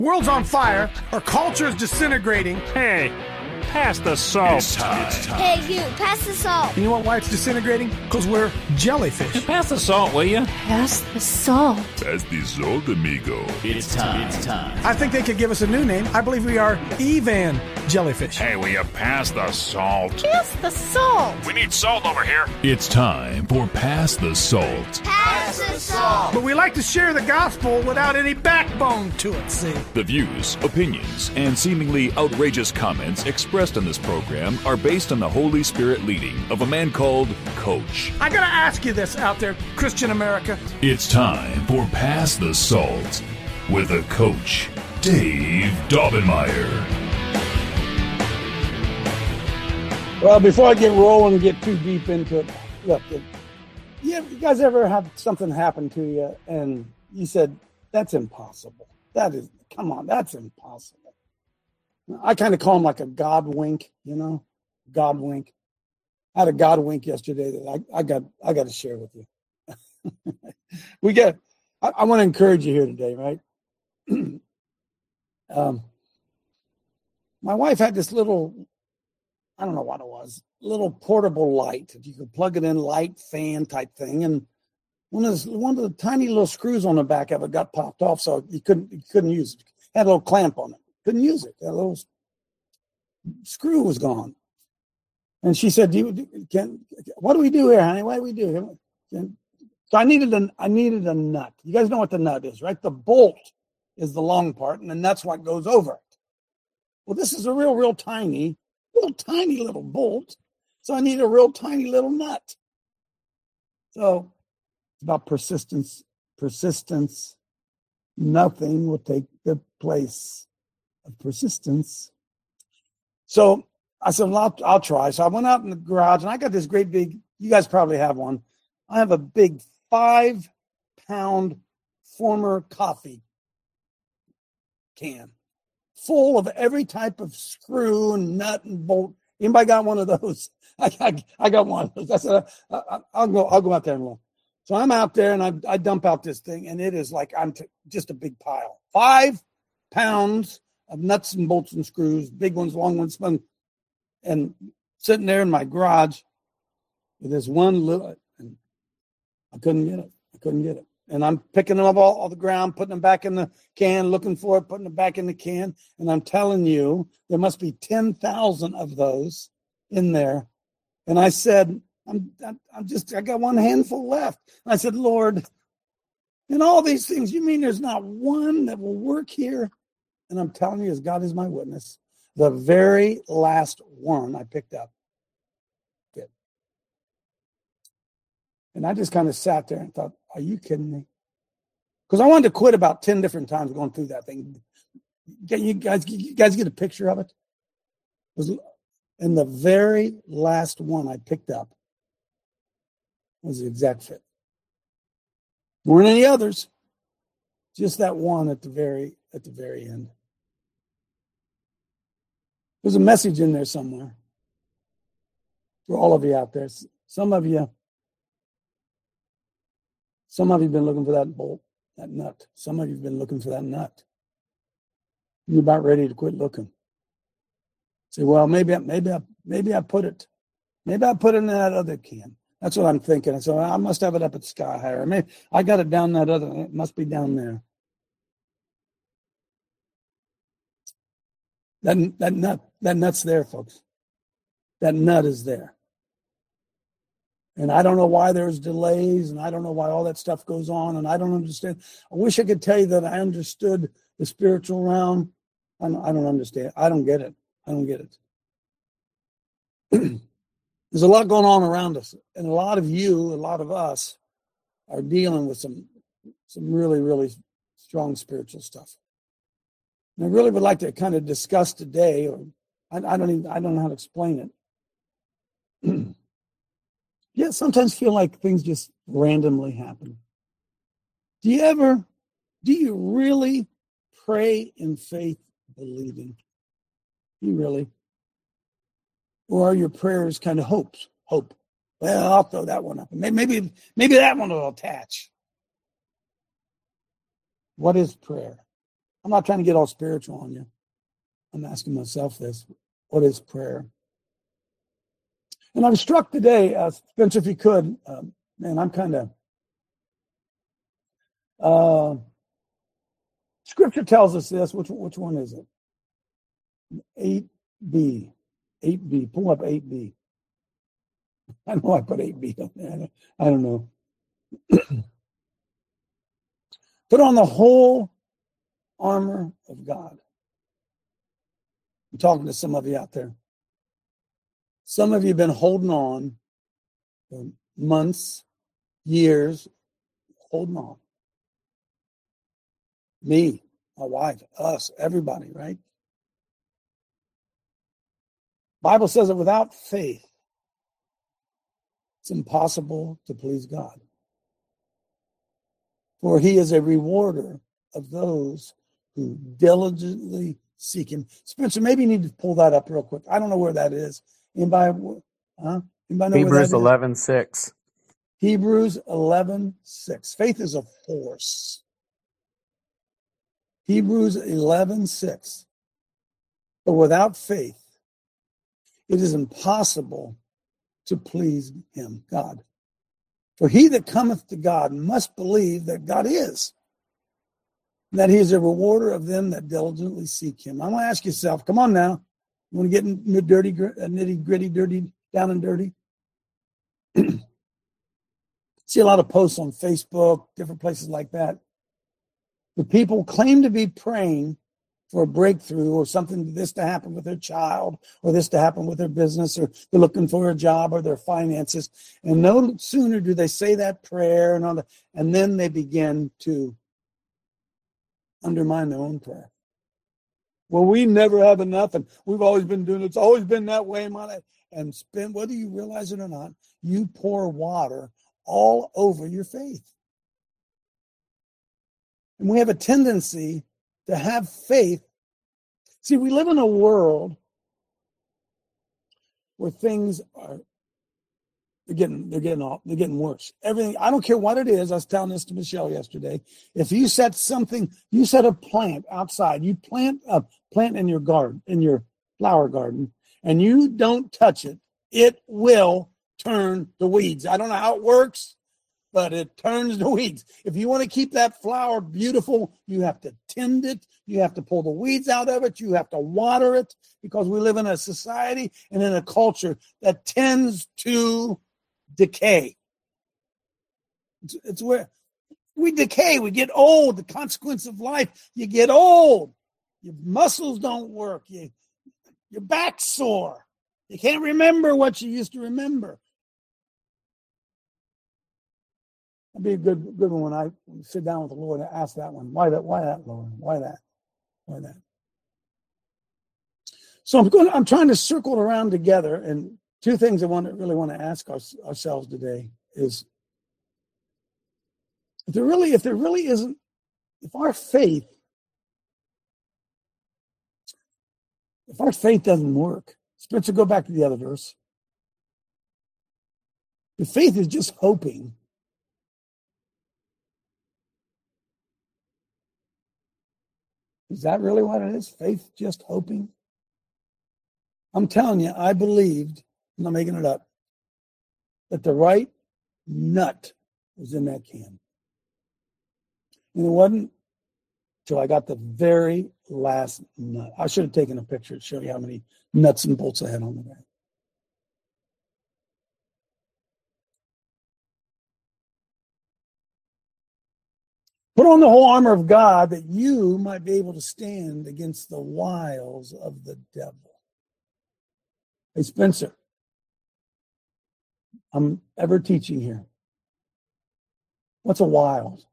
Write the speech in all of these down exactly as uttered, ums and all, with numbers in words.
World's on fire. Our culture is disintegrating. Hey, pass the salt. It's time. It's time. Hey, you, pass the salt. You know what, why it's disintegrating? Because we're jellyfish. Pass the salt, will you? Pass the salt. Pass the salt, amigo. It's time. It's time. I think they could give us a new name. I believe we are Evan jellyfish. Hey, will you pass the salt? Pass the salt. We need salt over here. It's time for Pass the Salt. Pass the salt. But we like to share the gospel without any backbone to it, see? The views, opinions, and seemingly outrageous comments expressed in this program are based on the Holy Spirit leading of a man called Coach. I gotta ask you this out there, Christian America. It's time for Pass the Salt with a Coach, Dave Daubenmire. Well, before I get rolling and get too deep into it, look, it, you, you guys ever have something happen to you and you said, that's impossible. That is, come on, that's impossible. I kind of call them like a God wink, you know, God wink. I had a God wink yesterday that I, I got I got to share with you. we get, I, I want to encourage you here today, right? um, my wife had this little, I don't know what it was, little portable light. You could plug it in, light fan type thing, and one of the, one of the tiny little screws on the back of it got popped off, so you couldn't you couldn't use it. It had a little clamp on it. Couldn't use it. That little screw was gone. And she said, "Do you can? What do we do here, honey? What do we do here?" Can, so I needed a I needed a nut. You guys know what the nut is, right? The bolt is the long part, and the nut's what goes over it. Well, this is a real, real tiny. Little tiny little bolt, so I need a real tiny little nut. So it's about persistence. Persistence. Nothing will take the place of persistence. So I said, well, I'll, I'll try. So I went out in the garage, and I got this great big. You guys probably have one. I have a big five-pound former coffee can, full of every type of screw and nut and bolt. Anybody got one of those? I, I, I got one of those. I said, I, I, I'll go. I'll go out there and look. So I'm out there and I, I dump out this thing, and it is like I'm t- just a big pile. Five pounds of nuts and bolts and screws, big ones, long ones, and sitting there in my garage with this one little. And I couldn't get it. I couldn't get it. And I'm picking them up all, all the ground, putting them back in the can, looking for it, putting them back in the can. And I'm telling you, there must be ten thousand of those in there. And I said, I'm, I'm just, I got one handful left. And I said, Lord, in all these things, you mean there's not one that will work here? And I'm telling you, as God is my witness, the very last one I picked up did. And I just kind of sat there and thought, are you kidding me? Because I wanted to quit about ten different times going through that thing. Can you guys, you guys get a picture of it? It was, and the very last one I picked up was the exact fit. There weren't any others. Just that one at the very at the very end. There's a message in there somewhere for all of you out there. Some of you. Some of you have been looking for that bolt, that nut. Some of you have been looking for that nut. You're about ready to quit looking. Say, well, maybe I, maybe I, maybe I put it, maybe I put it in that other can. That's what I'm thinking. I said, well, I must have it up at Sky Higher. Maybe I got it down that other. It must be down there. That that nut, that nut's there, folks. That nut is there. And I don't know why there's delays, and I don't know why all that stuff goes on, and I don't understand. I wish I could tell you that I understood the spiritual realm. I don't, I don't understand. I don't get it. I don't get it. There's a lot going on around us, and a lot of you, a lot of us, are dealing with some, some really, really strong spiritual stuff. And I really would like to kind of discuss today, or I, I don't even, I don't know how to explain it. Yeah, sometimes feel like things just randomly happen. Do you ever, do you really pray in faith, believing? Do you really? Or are your prayers kind of hopes? Hope. Well, I'll throw that one up. Maybe, maybe that one will attach. What is prayer? I'm not trying to get all spiritual on you. I'm asking myself this. What is prayer? And I'm struck today, uh, Spencer, if you could, uh, man, I'm kind of, uh, Scripture tells us this. Which, which one is it? eight B. eight B. Pull up eight B. I know I put eight B on there. I don't know. Put on the whole armor of God. I'm talking to some of you out there. Some of you have been holding on for months, years, holding on. Me, my wife, us, everybody, right? Bible says that without faith, it's impossible to please God. For he is a rewarder of those who diligently seek him. Spencer, maybe you need to pull that up real quick. I don't know where that is. Anybody, huh? Anybody know Hebrews where that is? eleven six. Hebrews eleven six. Faith is a force. Hebrews eleven six. But without faith, it is impossible to please him, God. For he that cometh to God must believe that God is, and that he is a rewarder of them that diligently seek him. I'm going to ask yourself, come on now. You want to get in dirty, nitty gritty, dirty, down and dirty? See a lot of posts on Facebook, different places like that. The people claim to be praying for a breakthrough or something, this to happen with their child or this to happen with their business, or they're looking for a job or their finances. And no sooner do they say that prayer and all that, and then they begin to undermine their own prayer. Well, we never have enough, and we've always been doing it. It's always been that way in my life. And spend, whether you realize it or not, you pour water all over your faith. And we have a tendency to have faith. See, we live in a world where things are they're getting they're getting off, they're getting worse. Everything, I don't care what it is. I was telling this to Michelle yesterday. If you set something, you set a plant outside, you plant a plant in your garden, in your flower garden, and you don't touch it, it will turn to weeds. I don't know how it works, but it turns to weeds. If you want to keep that flower beautiful, you have to tend it. You have to pull the weeds out of it. You have to water it, because we live in a society and in a culture that tends to decay. It's, it's where we decay. We get old. The consequence of life, you get old. Your muscles don't work. You, your back's sore. You can't remember what you used to remember. That'd be a good, good one when I sit down with the Lord and ask that one. Why that? Why that, Lord? Why that? Why that? So I'm going. I'm trying to circle it around together. And two things I want to really want to ask our, ourselves today is: if there really, if there really isn't, if our faith, if our faith doesn't work, Spencer, go back to the other verse. If faith is just hoping, is that really what it is? Faith just hoping? I'm telling you, I believed, I'm not making it up, that the right nut was in that can. And it wasn't until I got the very last nut. I should have taken a picture to show you how many nuts and bolts I had on the back. Put on the whole armor of God that you might be able to stand against the wiles of the devil. Hey, Spencer, I'm ever teaching here. What's a wiles?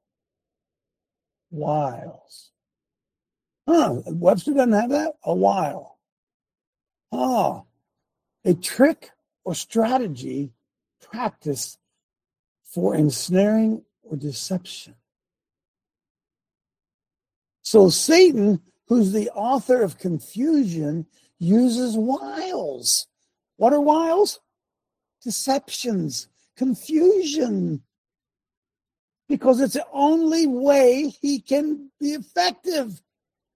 Wiles. Huh, Webster doesn't have that? A wile. Ah, a trick or strategy practiced for ensnaring or deception. So Satan, who's the author of confusion, uses wiles. What are wiles? Deceptions, confusion. Because it's the only way he can be effective.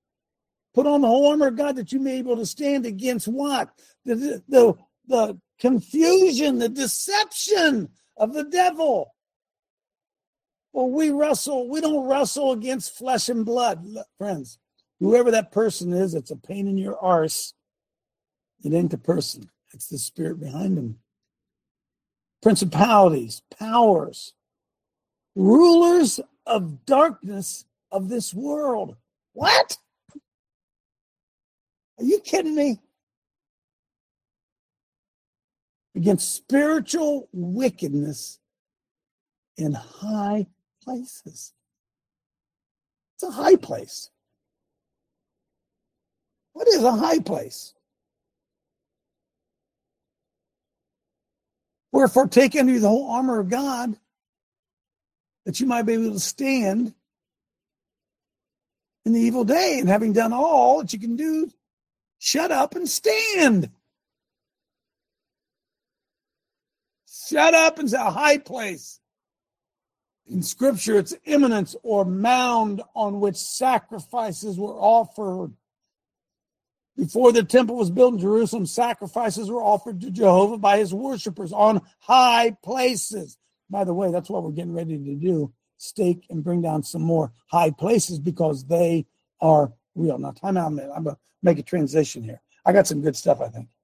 Put on the whole armor of God that you may be able to stand against what? The, the, the confusion, the deception of the devil. Well, we wrestle, we don't wrestle against flesh and blood. Friends, whoever that person is, it's a pain in your arse. It ain't the person. It's the spirit behind them. Principalities, powers, rulers of darkness of this world. What? Are you kidding me? Against spiritual wickedness in high places. It's a high place. What is a high place? Wherefore, take unto you the whole armor of God, that you might be able to stand in the evil day, and having done all that you can do, shut up and stand. Shut up and say a high place. In Scripture, it's eminence or mound on which sacrifices were offered. Before the temple was built in Jerusalem, sacrifices were offered to Jehovah by his worshipers on high places. By the way, that's what we're getting ready to do. Stake and bring down some more high places because they are real. Now, time out a minute. I'm going to make a transition here. I got some good stuff, I think.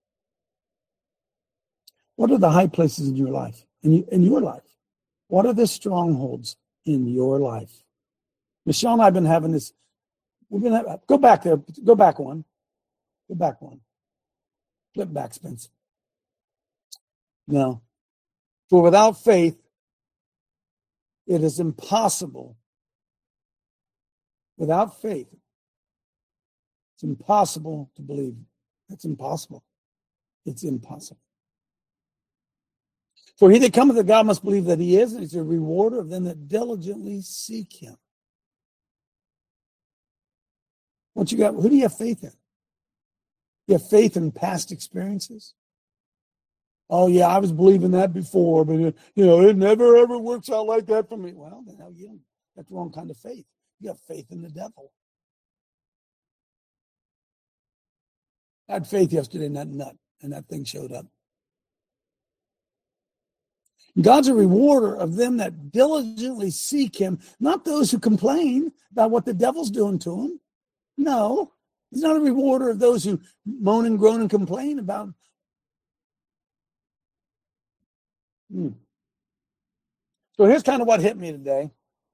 What are the high places in your life? In, you, in your life? What are the strongholds in your life? Michelle and I have been having this. We've been having, go back there. Go back one. Go back one. Flip back, Spence. No. For without faith, it is impossible. Without faith, it's impossible to believe. It's impossible. It's impossible. For he that cometh to God must believe that he is, and he's a rewarder of them that diligently seek him. What you got? Who do you have faith in? You have faith in past experiences? Oh, yeah, I was believing that before, but, you know, it never, ever works out like that for me. Well, then you don't, that's the wrong kind of faith. You have faith in the devil. I had faith yesterday in that nut, and that thing showed up. God's a rewarder of them that diligently seek him, not those who complain about what the devil's doing to them. No, he's not a rewarder of those who moan and groan and complain about. Hmm. So here's kind of what hit me today.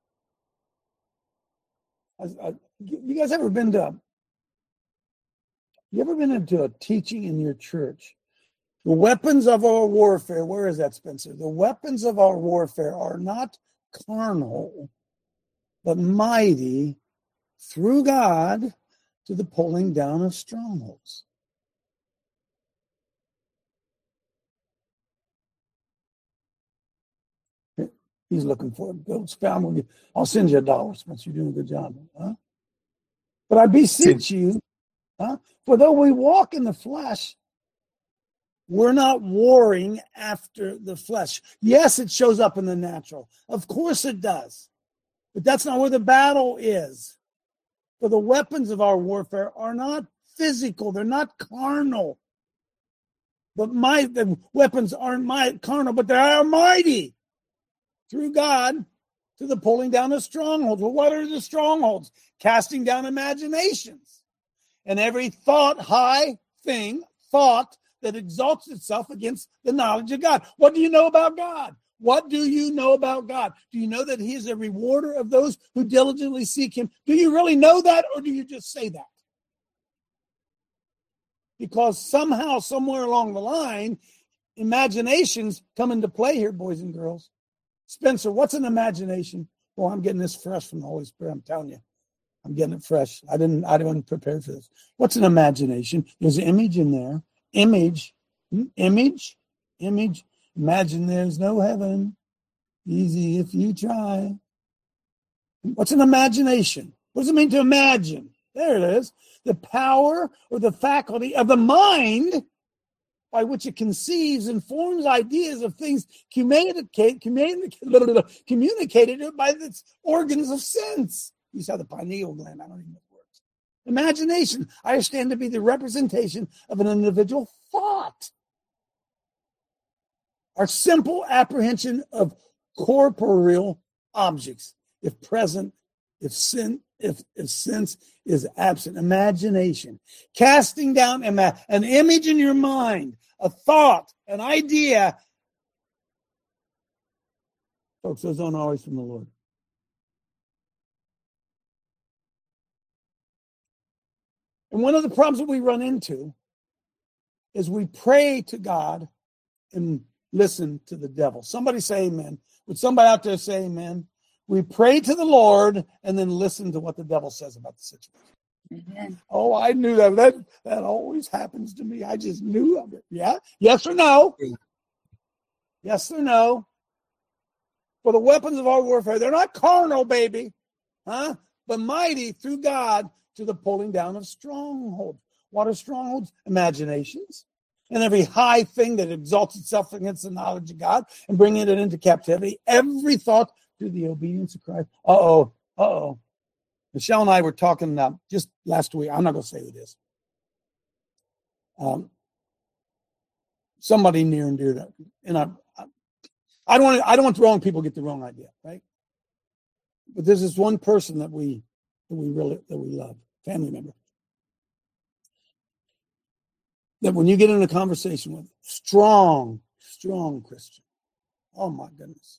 I, I, you guys ever been to, you ever been into a teaching in your church? The weapons of our warfare, where is that, Spencer? The weapons of our warfare are not carnal, but mighty through God to the pulling down of strongholds. He's looking for it. Go spam. I'll send you a dollar, Spencer. You're doing a good job. Huh? But I beseech you, huh? For though we walk in the flesh, we're not warring after the flesh. Yes, it shows up in the natural. Of course it does. But that's not where the battle is. For the weapons of our warfare are not physical. They're not carnal. But my the weapons aren't my, carnal, but they are mighty through God to the pulling down of strongholds. Well, what are the strongholds? Casting down imaginations. And every thought, high thing, thought, that exalts itself against the knowledge of God. What do you know about God? What do you know about God? Do you know that he is a rewarder of those who diligently seek him? Do you really know that, or do you just say that? Because somehow, somewhere along the line, imaginations come into play here, boys and girls. Spencer, what's an imagination? Well, I'm getting this fresh from the Holy Spirit. I'm telling you. I'm getting it fresh. I didn't, I didn't prepare for this. What's an imagination? There's an image in there. Image, image, image. Imagine there's no heaven. Easy if you try. What's an imagination? What does it mean to imagine? There it is. The power or the faculty of the mind by which it conceives and forms ideas of things communicate, communicate, communicated by its organs of sense. You saw the pineal gland. I don't even know the words. Imagination, I understand to be the representation of an individual thought. Our simple apprehension of corporeal objects, if present, if sin, if, if sense is absent. Imagination, casting down ima- an image in your mind, a thought, an idea. Folks, those aren't always from the Lord. And one of the problems that we run into is we pray to God and listen to the devil. Somebody say amen. Would somebody out there say amen? We pray to the Lord and then listen to what the devil says about the situation. Amen. Oh, I knew that. That that always happens to me. I just knew of it. Yeah? Yes or no? Yes or no? For the weapons of our warfare, they're not carnal, baby, huh? But mighty through God to the pulling down of strongholds. What are strongholds? Imaginations. And every high thing that exalts itself against the knowledge of God and bringing it into captivity. Every thought to the obedience of Christ. Uh-oh, uh-oh. Michelle and I were talking uh, just last week. I'm not going to say who it is. Um, somebody near and dear to, and I, I, I don't want I don't want the wrong people to get the wrong idea, right? But there's this one person that we that we really that we love, family member. That when you get in a conversation with strong, strong Christian, oh my goodness.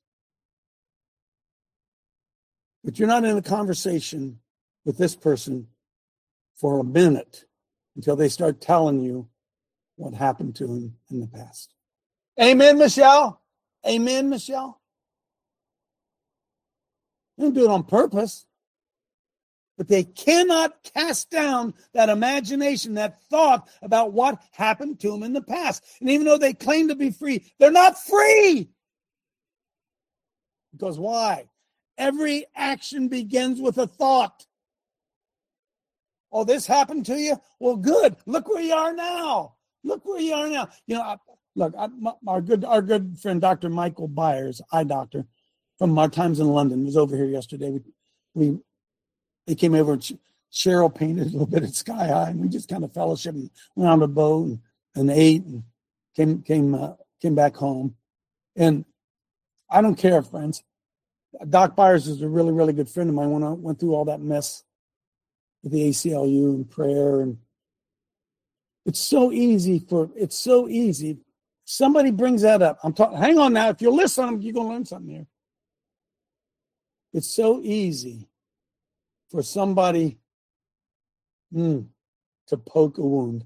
But you're not in a conversation with this person for a minute until they start telling you what happened to him in the past. Amen, Michelle? Amen, Michelle? They don't do it on purpose. But they cannot cast down that imagination, that thought about what happened to them in the past. And even though they claim to be free, they're not free. Because why? Every action begins with a thought. Oh, this happened to you? Well, good. Look where you are now. Look where you are now. You know, I, look, I, my, our good our good friend, Doctor Michael Byers, eye doctor, from our times in London, was over here yesterday. We, we They came over and Cheryl painted a little bit at Sky High, and we just kind of fellowship and went on a boat and, and ate and came came uh, came back home. And I don't care, friends. Doc Byers is a really, really good friend of mine when I went through all that mess with the A C L U and prayer. And it's so easy for, it's so easy. Somebody brings that up. I'm talking, hang on now. If you listen, you're going to learn something here. It's so easy for somebody mm, to poke a wound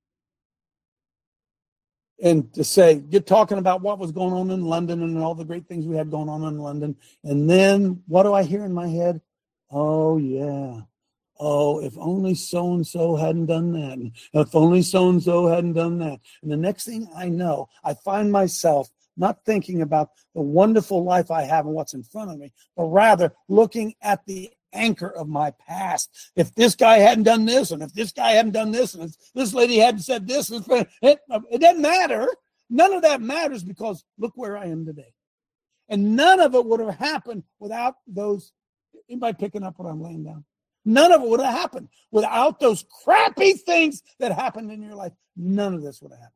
and to say, you're talking about what was going on in London and all the great things we had going on in London. And then what do I hear in my head? Oh, yeah. Oh, if only so-and-so hadn't done that. And if only so-and-so hadn't done that. And the next thing I know, I find myself not thinking about the wonderful life I have and what's in front of me, but rather looking at the anchor of my past. If this guy hadn't done this, and if this guy hadn't done this, and if this lady hadn't said this, it, it doesn't matter. None of that matters because look where I am today. And none of it would have happened without those, anybody picking up what I'm laying down? None of it would have happened without those crappy things that happened in your life. None of this would have happened.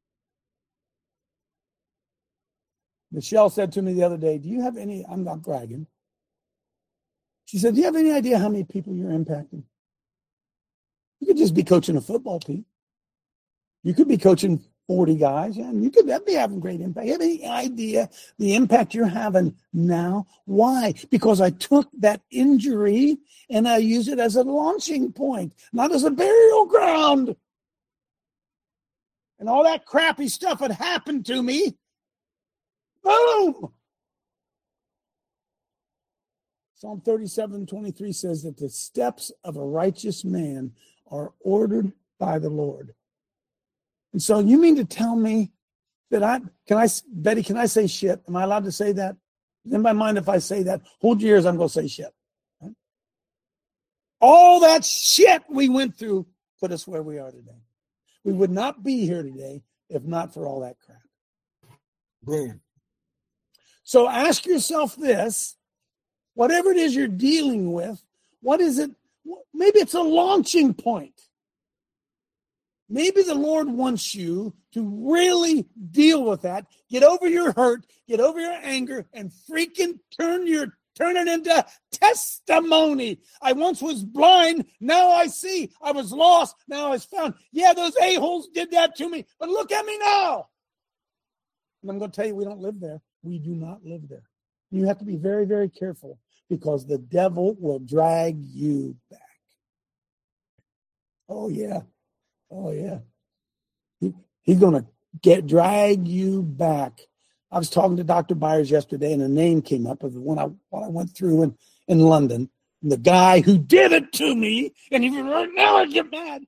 Michelle said to me the other day, do you have any, I'm not bragging. She said, do you have any idea how many people you're impacting? You could just be coaching a football team. You could be coaching forty guys, and you could be having great impact. You have any idea the impact you're having now? Why? Because I took that injury and I use it as a launching point, not as a burial ground. And all that crappy stuff had happened to me. Boom! Psalm thirty-seven twenty-three says that the steps of a righteous man are ordered by the Lord. And so you mean to tell me that I, can I, Betty, can I say shit? Am I allowed to say that? Does anybody mind if I say that? Hold your ears, I'm going to say shit. Right? All that shit we went through put us where we are today. We would not be here today if not for all that crap. Boom. So ask yourself this. Whatever it is you're dealing with, what is it? maybe it's a launching point. Maybe the Lord wants you to really deal with that. Get over your hurt, get over your anger, and freaking turn your turn it into testimony. I once was blind, now I see. I was lost, now I was found. Yeah, those a-holes did that to me, but look at me now. And I'm going to tell you, we don't live there. We do not live there. You have to be very, very careful because the devil will drag you back. Oh, yeah. Oh, yeah. He, he's going to get drag you back. I was talking to Doctor Byers yesterday, and a name came up of the one I, what I went through in, in London. And the guy who did it to me, and even right now I get mad.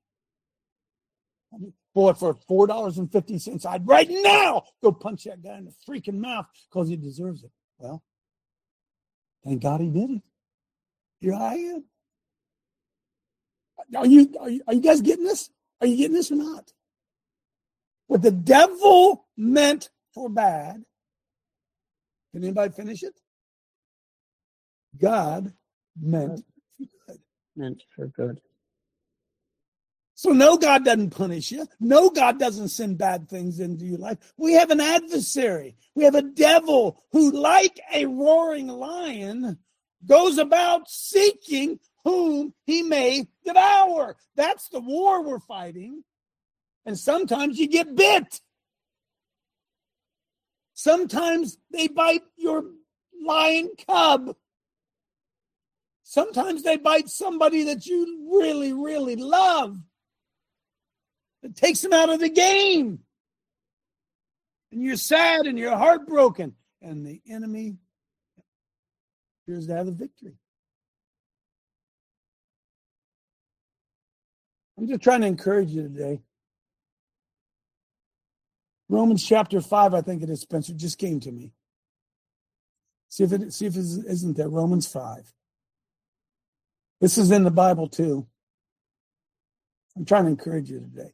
Boy, for four dollars and fifty cents, I'd right now go punch that guy in the freaking mouth because he deserves it. Well, thank God he did it. Here I am. Are you, are you, are you guys getting this? Are you getting this or not? What the devil meant for bad, can anybody finish it? God meant for good. Meant for good. So no, God doesn't punish you. No, God doesn't send bad things into your life. We have an adversary. We have a devil who, like a roaring lion, goes about seeking whom he may devour. That's the war we're fighting. And sometimes you get bit. Sometimes they bite your lion cub. Sometimes they bite somebody that you really, really love. It takes them out of the game. And you're sad and you're heartbroken. And the enemy appears to have the victory. I'm just trying to encourage you today. Romans chapter five, I think it is, Spencer, just came to me. See if it, see if it isn't there. Romans five. This is in the Bible too. I'm trying to encourage you today.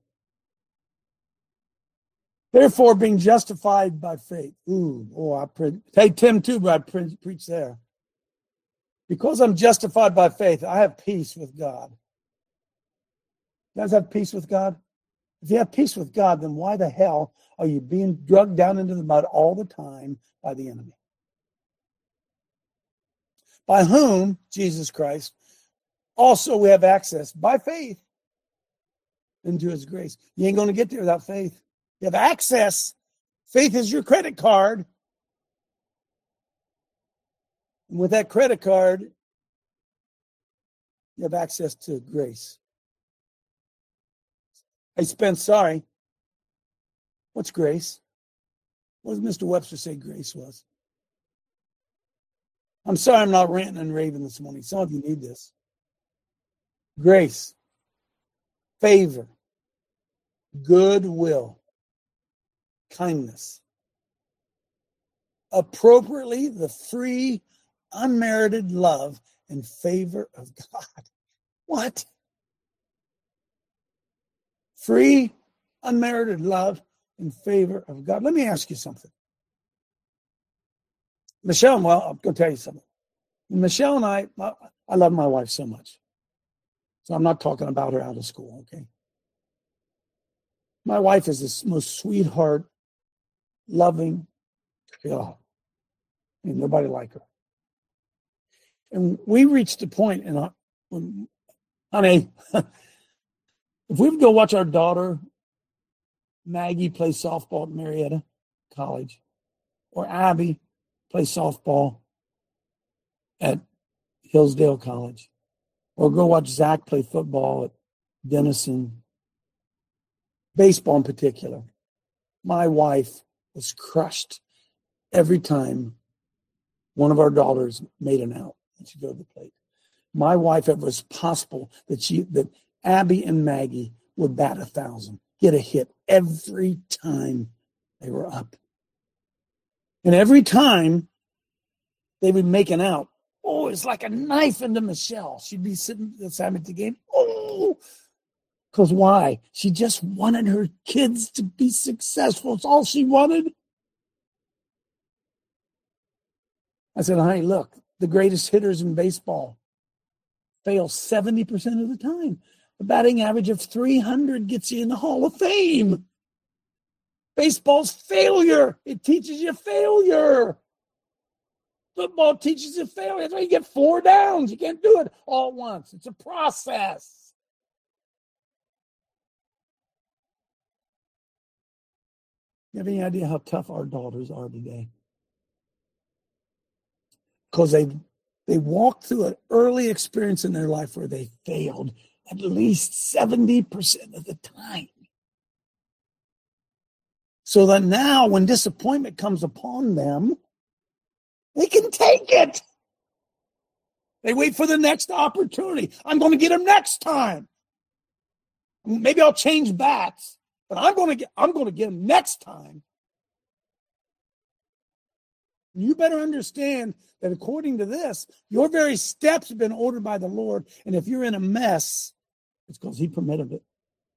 Therefore, being justified by faith. Ooh, oh, I pre- hey Tim too, but I pre- preach there. Because I'm justified by faith, I have peace with God. You guys have peace with God? If you have peace with God, then why the hell are you being drugged down into the mud all the time by the enemy? By whom, Jesus Christ, also we have access by faith into his grace. You ain't going to get there without faith. You have access. Faith is your credit card. And with that credit card, you have access to grace. Hey, Spence, sorry. What's grace? What does Mister Webster say grace was? I'm sorry I'm not ranting and raving this morning. Some of you need this. Grace, favor, goodwill, kindness. Appropriately, the free, unmerited love and favor of God. What? Free, unmerited love in favor of God. Let me ask you something. Michelle, well, I'm going to tell you something. Michelle and I, I love my wife so much. So I'm not talking about her out of school, okay? My wife is the most sweetheart, loving, oh, ain't nobody like her. And we reached a point in our, when, honey, if we would go watch our daughter, Maggie, play softball at Marietta College, or Abby play softball at Hillsdale College, or go watch Zach play football at Denison, baseball in particular, my wife was crushed every time one of our daughters made an out when she go to the plate. My wife, it was possible that she that Abby and Maggie would bat a thousand, get a hit every time they were up. And every time they would make an out, oh, it's like a knife into Michelle. She'd be sitting beside at the game. Oh, because why? She just wanted her kids to be successful. It's all she wanted. I said, honey, look, the greatest hitters in baseball fail seventy percent of the time. A batting average of three hundred gets you in the Hall of Fame. Baseball's failure. It teaches you failure. Football teaches you failure. That's why you get four downs. You can't do it all at once. It's a process. You have any idea how tough our daughters are today? Because they they walked through an early experience in their life where they failed at least seventy percent of the time. So that now when disappointment comes upon them, they can take it. They wait for the next opportunity. I'm going to get them next time. Maybe I'll change bats, but I'm going to get I'm going to get them next time. You better understand that according to this, your very steps have been ordered by the Lord. And if you're in a mess, it's because he permitted it.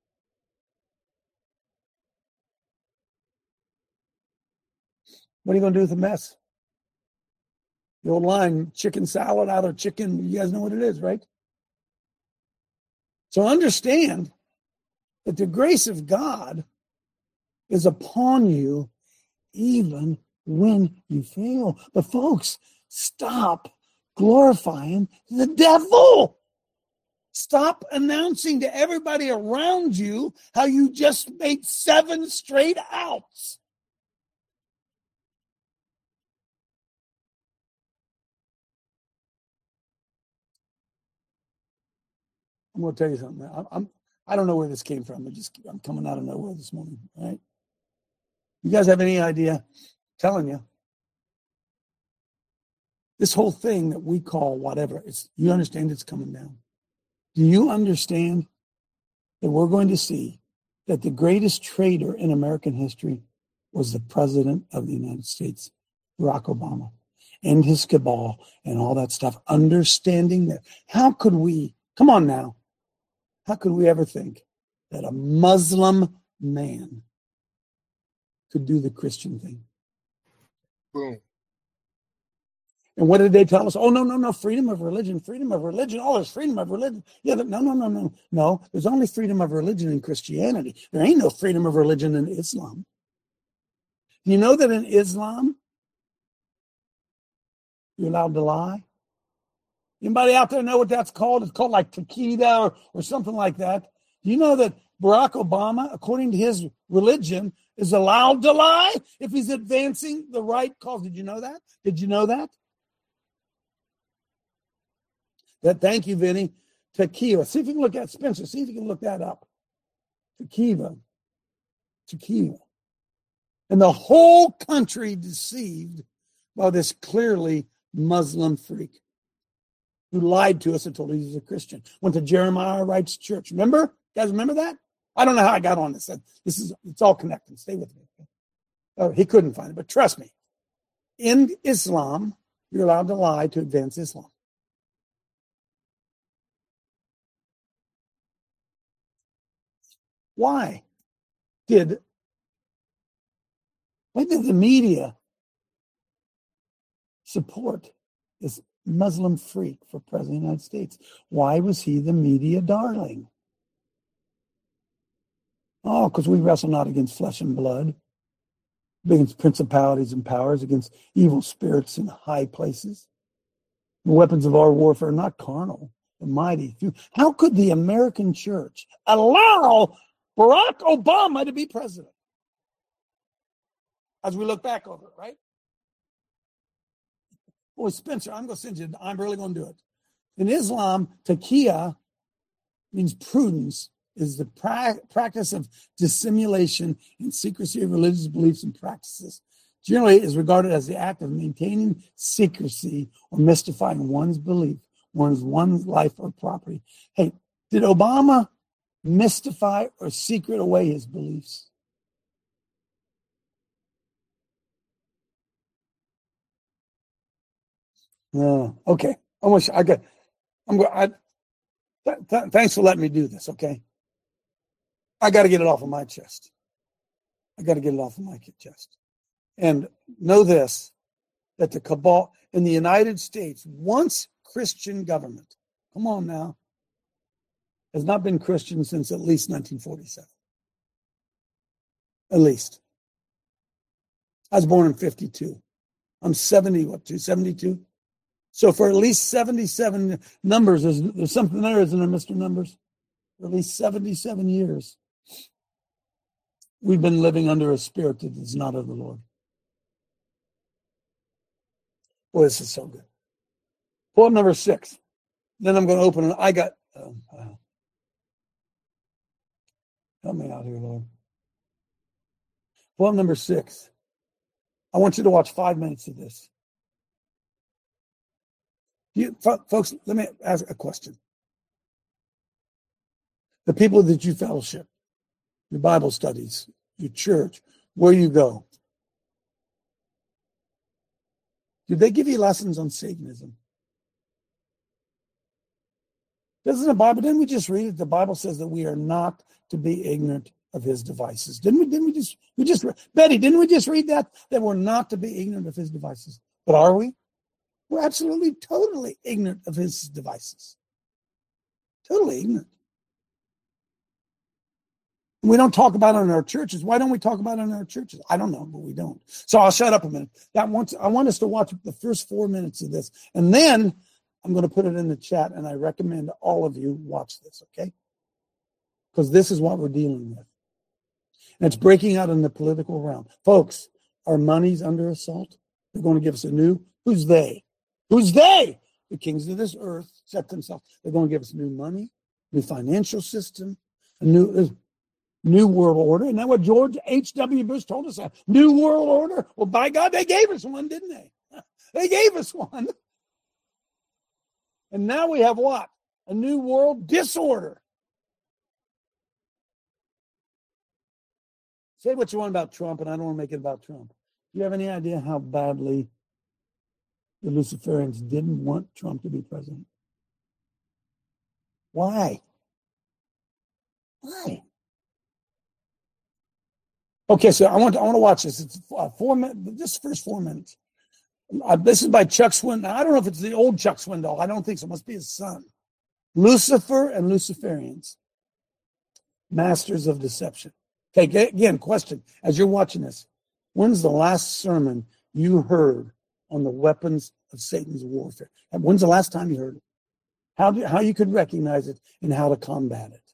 What are you going to do with the mess? The old line, chicken salad out of chicken, you guys know what it is, right? So understand that the grace of God is upon you even when you fail. But folks, stop glorifying the devil. Stop announcing to everybody around you how you just made seven straight outs. I'm going to tell you something. I'm, I'm I don't know where this came from. I just I'm coming out of nowhere this morning. All right. You guys have any idea? I'm telling you. This whole thing that we call whatever, it's you understand it's coming down. Do you understand that we're going to see that the greatest traitor in American history was the President of the United States, Barack Obama, and his cabal and all that stuff, understanding that how could we, come on now, how could we ever think that a Muslim man could do the Christian thing? Boom. And what did they tell us? Oh, no, no, no, freedom of religion, freedom of religion. Oh, there's freedom of religion. Yeah, but no, no, no, no, no. There's only freedom of religion in Christianity. There ain't no freedom of religion in Islam. Do you know that in Islam, you're allowed to lie? Anybody out there know what that's called? It's called like taquida or, or something like that. Do you know that Barack Obama, according to his religion, is allowed to lie if he's advancing the right cause? Did you know that? Did you know that? That thank you, Vinny. Tequila. See if you can look at Spencer. See if you can look that up. Tequila. Tequila. And the whole country deceived by this clearly Muslim freak who lied to us and told us he was a Christian. Went to Jeremiah Wright's church. Remember? You guys remember that? I don't know how I got on this. This is it's all connected. Stay with me. Oh, he couldn't find it, but trust me. In Islam, you're allowed to lie to advance Islam. Why did, why did the media support this Muslim freak for President of the United States? Why was he the media darling? Oh, because we wrestle not against flesh and blood, but against principalities and powers, against evil spirits in high places. The weapons of our warfare are not carnal, but mighty. How could the American church allow Barack Obama to be president? As we look back over it, right? Boy, Spencer, I'm going to send you, I'm really going to do it. In Islam, taqiyya means prudence, is the pra- practice of dissimulation and secrecy of religious beliefs and practices. Generally, it is regarded as the act of maintaining secrecy or mystifying one's belief, one's one's life or property. Hey, did Obama mystify or secret away his beliefs? Uh, okay. I wish I got. I'm going. I th- th- thanks for letting me do this. Okay. I got to get it off of my chest. I got to get it off of my chest. And know this: that the cabal in the United States, once Christian government, come on now, has not been Christian since at least nineteen forty-seven. At least. I was born in fifty-two. I'm seventy, what, two, seventy-two? So for at least seventy-seven numbers, there's, there's something there, isn't there, Mister Numbers? For at least seventy-seven years, we've been living under a spirit that is not of the Lord. Boy, this is so good. Pull up number six. Then I'm going to open it. I got, um, uh, help me out here, Lord. Pull up number six. I want you to watch five minutes of this. You, folks, let me ask a question. The people that you fellowship, your Bible studies, your church, where you go, did they give you lessons on Satanism? Doesn't the Bible, didn't we just read it? The Bible says that we are not to be ignorant of his devices. Didn't we, didn't we just, we just, Betty, didn't we just read that? That we're not to be ignorant of his devices. But are we? We're absolutely, totally ignorant of his devices. Totally ignorant. We don't talk about it in our churches. Why don't we talk about it in our churches? I don't know, but we don't. So I'll shut up a minute. That wants, I want us to watch the first four minutes of this. And then I'm going to put it in the chat, and I recommend all of you watch this, okay? Because this is what we're dealing with. And it's breaking out in the political realm. Folks, our money's under assault. They're going to give us a new, who's they? Who's they? The kings of this earth set themselves. They're going to give us new money, new financial system, a new... New world order. Isn't that what George H W Bush told us? A new world order? Well, by God, they gave us one, didn't they? They gave us one. And now we have what? A new world disorder. Say what you want about Trump, and I don't want to make it about Trump. Do you have any idea how badly the Luciferians didn't want Trump to be president? Why? Why? Okay, so I want to, I want to watch this. It's uh, four minutes. This first four minutes. Uh, this is by Chuck Swindoll. I don't know if it's the old Chuck Swindoll. I don't think so. It must be his son. Lucifer and Luciferians, masters of deception. Okay, again, question. As you're watching this, when's the last sermon you heard on the weapons of Satan's warfare? And when's the last time you heard it? How do, how you could recognize it and how to combat it?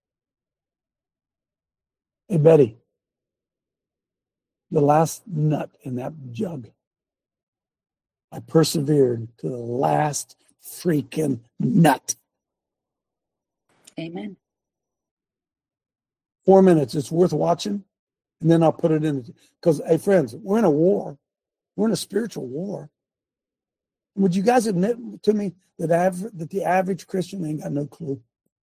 Hey, Betty. The last nut in that jug. I persevered to the last freaking nut. Amen. Four minutes. It's worth watching. And then I'll put it in. Because, hey, friends, we're in a war. We're in a spiritual war. Would you guys admit to me that, aver- that the average Christian ain't got no clue?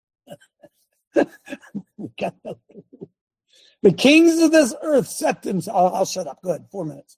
We got no clue. The kings of this earth set themselves. I'll, I'll shut up. Go ahead. Four minutes.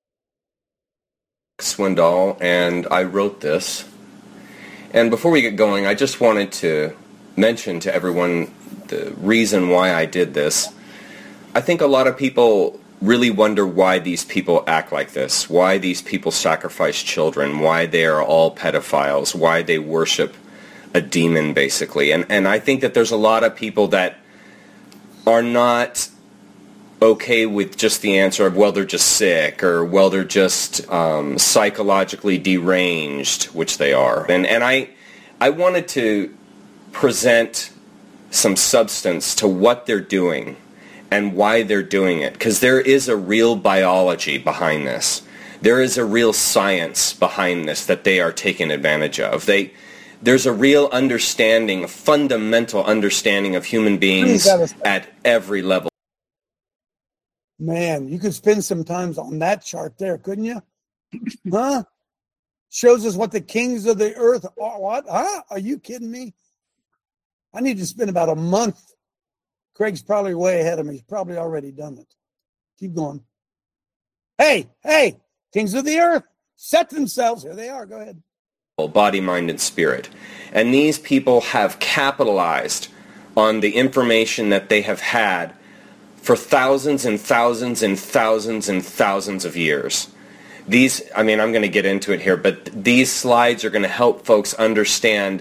Swindoll, and I wrote this. And before we get going, I just wanted to mention to everyone the reason why I did this. I think a lot of people really wonder why these people act like this, why these people sacrifice children, why they are all pedophiles, why they worship a demon, basically. And and I think that there's a lot of people that are not okay with just the answer of, well, they're just sick, or, well, they're just um, psychologically deranged, which they are. And and I, I wanted to present some substance to what they're doing and why they're doing it, because there is a real biology behind this. There is a real science behind this that they are taking advantage of. They There's a real understanding, a fundamental understanding of human beings at every level. Man, you could spend some time on that chart there, couldn't you? Huh? Shows us what the kings of the earth are. What? Huh? Are you kidding me? I need to spend about a month. Craig's probably way ahead of me. He's probably already done it. Keep going. Hey, hey, kings of the earth, set themselves. Here they are. Go ahead. Body, mind, and spirit. And these people have capitalized on the information that they have had for thousands and thousands and thousands and thousands of years. These, I mean, I'm going to get into it here, but these slides are going to help folks understand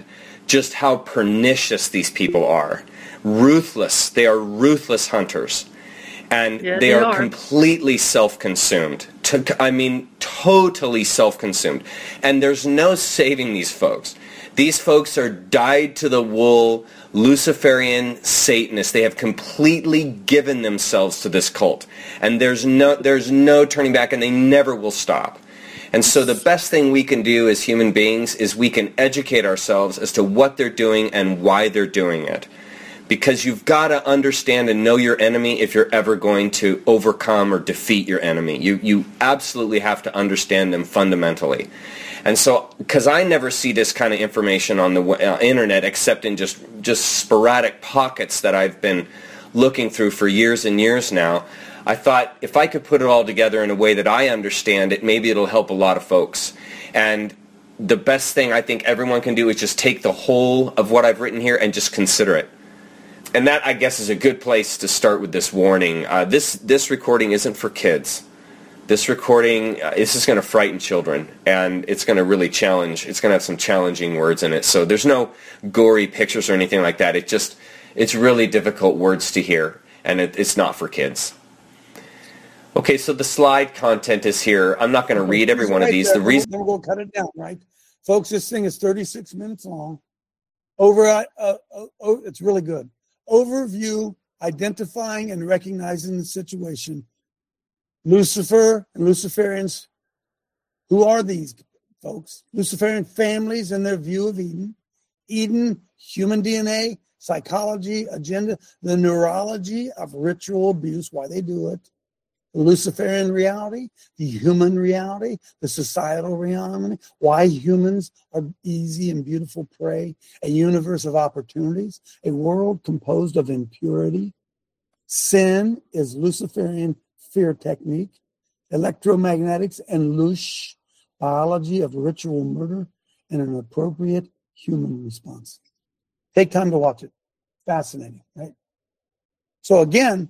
just how pernicious these people are. Ruthless. They are ruthless hunters. And Yeah, they, they are, are. completely self-consumed. To, I mean, totally self-consumed. And there's no saving these folks. These folks are dyed-to-the-wool Luciferian Satanists. They have completely given themselves to this cult. And there's no, there's no turning back, and they never will stop. And so the best thing we can do as human beings is we can educate ourselves as to what they're doing and why they're doing it. Because you've got to understand and know your enemy if you're ever going to overcome or defeat your enemy. You you absolutely have to understand them fundamentally. And so, because I never see this kind of information on the uh, internet except in just, just sporadic pockets that I've been looking through for years and years now, I thought if I could put it all together in a way that I understand it, maybe it'll help a lot of folks. And the best thing I think everyone can do is just take the whole of what I've written here and just consider it. And that, I guess, is a good place to start with this warning. Uh, this this recording isn't for kids. This recording, uh, this is going to frighten children, and it's going to really challenge. It's going to have some challenging words in it. So there's no gory pictures or anything like that. It just, it's really difficult words to hear, and it, it's not for kids. Okay, so the slide content is here. I'm not going to read every one of these. The reason Then we'll cut it down, right? Folks, this thing is thirty-six minutes long. Over, uh, uh, oh, it's really good. Overview, identifying and recognizing the situation. Lucifer and Luciferians. Who are these folks? Luciferian families and their view of Eden. Eden, human D N A, psychology, agenda, the neurology of ritual abuse, why they do it. The Luciferian reality, the human reality, the societal reality, why humans are easy and beautiful prey, a universe of opportunities, a world composed of impurity. Sin is Luciferian fear technique, electromagnetics and Lush, biology of ritual murder, and an appropriate human response. Take time to watch it. Fascinating, right? So again,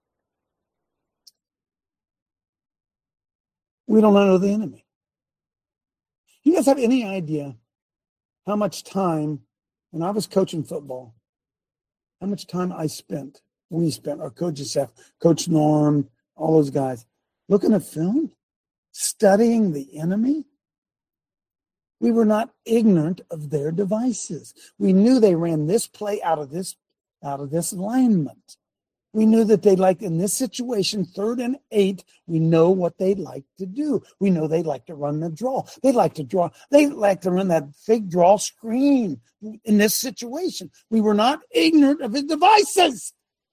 we don't know the enemy. You guys have any idea how much time, when I was coaching football, how much time I spent, we spent, our coaching staff, Coach Norm, all those guys, looking at film, studying the enemy? We were not ignorant of their devices. We knew they ran this play out of this, out of this alignment. We knew that they liked, in this situation, third and eight, we know what they like to do. We know they like to run the draw. They like to draw. They like to run that fake draw screen in this situation. We were not ignorant of his devices.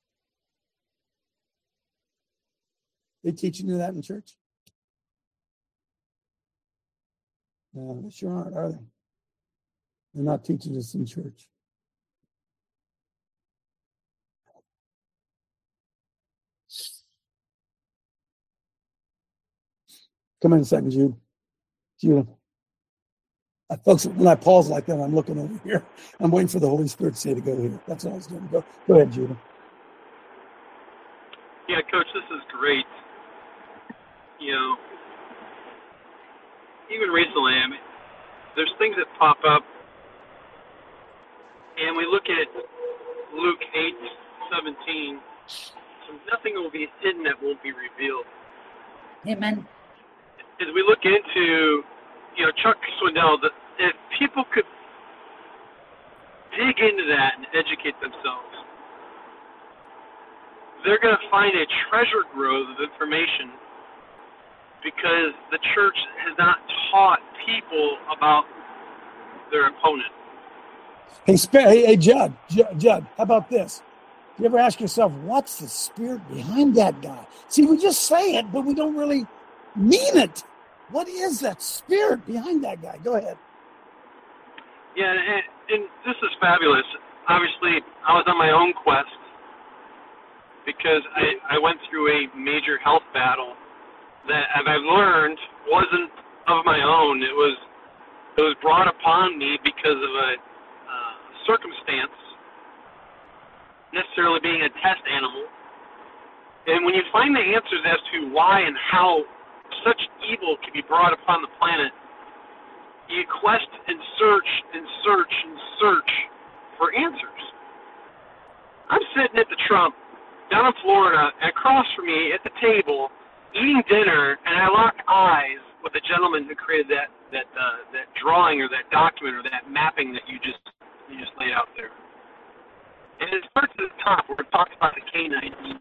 They teaching you that in church? No, they sure aren't, are they? They're not teaching us in church. Come in a second, Jude. Jude. Uh, folks, when I pause like that, I'm looking over here. I'm waiting for the Holy Spirit to say to go here. That's all I was doing. Go, go ahead, Judah. Yeah, Coach, this is great. You know, even recently, I mean, there's things that pop up, and we look at Luke eight seventeen. So nothing will be hidden that won't be revealed. Amen. As we look into, you know, Chuck Swindoll, that if people could dig into that and educate themselves, they're going to find a treasure trove of information, because the church has not taught people about their opponent. Hey, hey, hey Judd, Judd, Judd, how about this? You ever ask yourself, what's the spirit behind that guy? See, we just say it, but we don't really mean it. What is that spirit behind that guy? Go ahead. Yeah, and, and this is fabulous. Obviously, I was on my own quest because I, I went through a major health battle that, as I've learned, wasn't of my own. It was it was brought upon me because of a uh, circumstance, necessarily being a test animal. And when you find the answers as to why and how such evil can be brought upon the planet, you quest and search and search and search for answers. I'm sitting at the Trump down in Florida, and across from me at the table, eating dinner, and I locked eyes with the gentleman who created that that uh, that drawing or that document or that mapping that you just you just laid out there. And it starts at the top where it talks about the canine.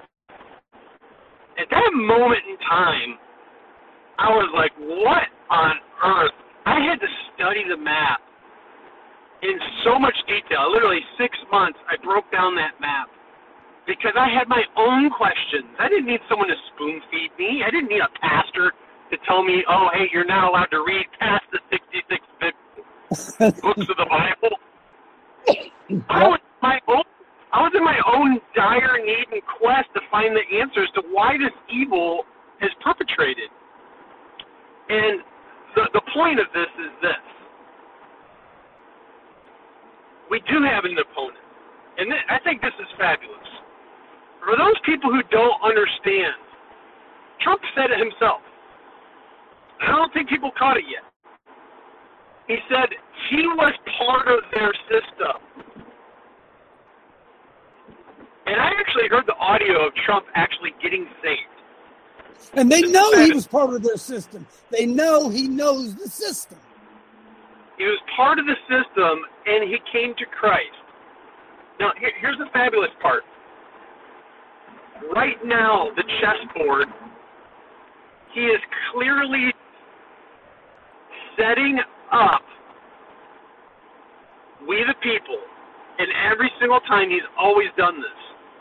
At that moment in time, I was like, what on earth? I had to study the map in so much detail. Literally six months, I broke down that map because I had my own questions. I didn't need someone to spoon feed me. I didn't need a pastor to tell me, oh, hey, you're not allowed to read past the sixty-six books of the Bible. I was my own. I was in my own dire need and quest to find the answers to why this evil is perpetrated. And the, the point of this is this. We do have an opponent. And th- I think this is fabulous. For those people who don't understand, Trump said it himself. I don't think people caught it yet. He said he was part of their system. And I actually heard the audio of Trump actually getting saved. And they know he was part of their system. They know he knows the system. He was part of the system, and he came to Christ. Now, here, here's the fabulous part. Right now, the chessboard, he is clearly setting up we the people, and every single time he's always done this.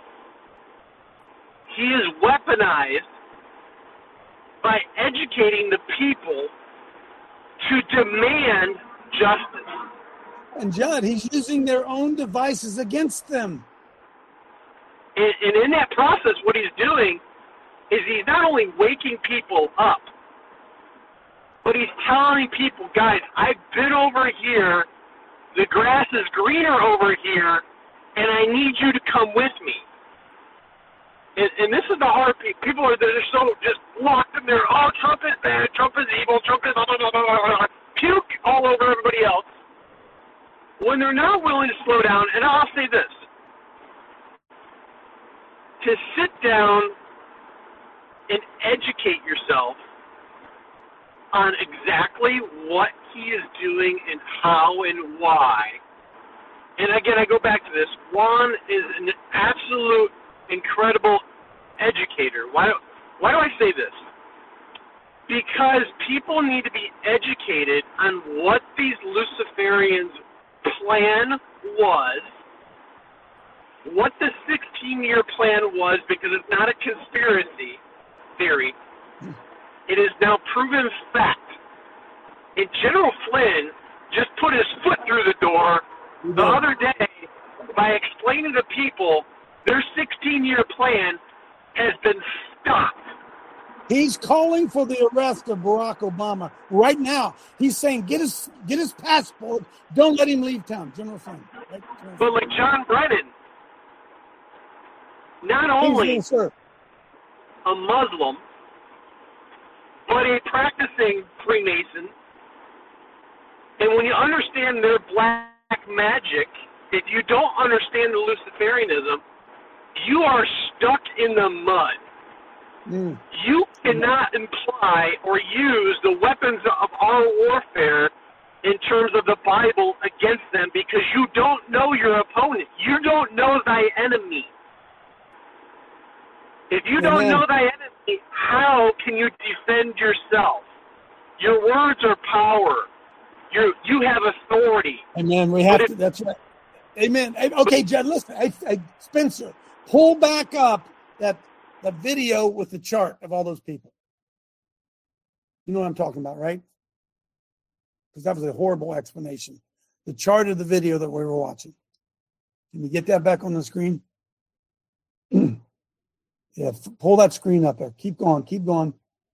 He is weaponized by educating the people to demand justice. And Judd, he's using their own devices against them. And, and in that process, what he's doing is he's not only waking people up, but he's telling people, guys, I've been over here, the grass is greener over here, and I need you to come with me. And, and this is the hard people. People are they're so just locked in there. Oh, Trump is bad. Trump is evil. Trump is blah, blah, blah, blah, blah. Puke all over everybody else. When they're not willing to slow down, and I'll say this, to sit down and educate yourself on exactly what he is doing and how and why. And again, I go back to this. Juan is an absolute incredible educator. Why do, why do I say this? Because people need to be educated on what these Luciferians' plan was, what the sixteen-year plan was, because it's not a conspiracy theory. It is now proven fact. And General Flynn just put his foot through the door the other day by explaining to people their sixteen-year plan has been stopped. He's calling for the arrest of Barack Obama right now. He's saying, get his get his passport. Don't let him leave town. General Flynn. Right? General But like John Brennan, not only a Muslim, but a practicing Freemason. And when you understand their black magic, if you don't understand the Luciferianism, you are stuck in the mud. Mm. You cannot imply or use the weapons of our warfare in terms of the Bible against them because you don't know your opponent. You don't know thy enemy. If you don't Amen. know thy enemy, how can you defend yourself? Your words are power. You you have authority. Amen. We have But to. if- That's right. Amen. Okay, Judd, listen. I, I, Spencer, pull back up that the video with the chart of all those people. You know what I'm talking about, right? Because that was a horrible explanation. The chart of the video that we were watching. Can you get that back on the screen? Yeah, f- pull that screen up there. Keep going. Keep going.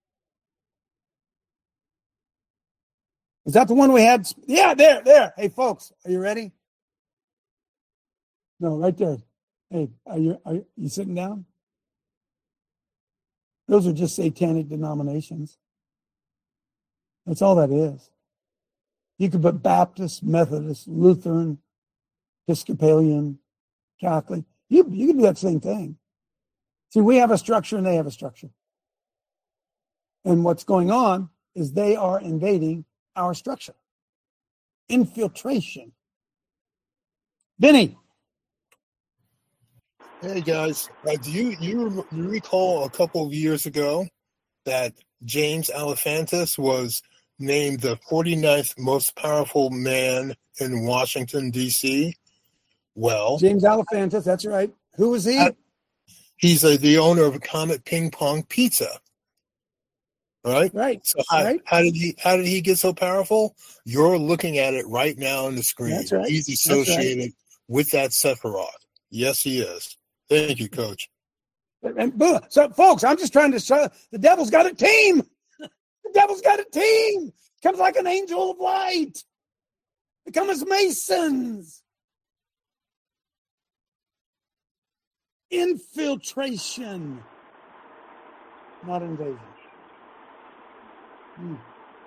Is that the one we had? Yeah, there, there. Hey, folks, are you ready? No, right there. Hey, are you are you, you sitting down? Those are just satanic denominations. That's all that is. You could put Baptist, Methodist, Lutheran, Episcopalian, Catholic. You, you can do that same thing. See, we have a structure and they have a structure. And what's going on is they are invading our structure. Infiltration. Vinny. Hey guys, uh, do you, you you recall a couple of years ago that James Alefantis was named the forty-ninth most powerful man in Washington, D C? Well, James Alefantis, that's right. Who was he? Uh, he's uh, the owner of Comet Ping Pong Pizza. Right? Right. So how, right. how did he how did he get so powerful? You're looking at it right now on the screen. That's right. He's associated right. with that Sephiroth. Yes, he is. Thank you, Coach. And boom. So, folks, I'm just trying to show the devil's got a team. The devil's got a team. Comes like an angel of light. They come as Masons. Infiltration, not invasion. Hmm.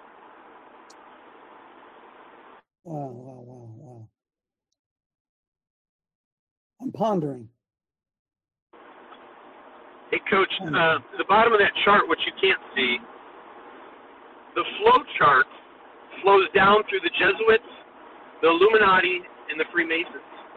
Wow, wow, wow, wow. I'm pondering. Hey, Coach, uh, the bottom of that chart, what you can't see, the flow chart flows down through the Jesuits, the Illuminati, and the Freemasons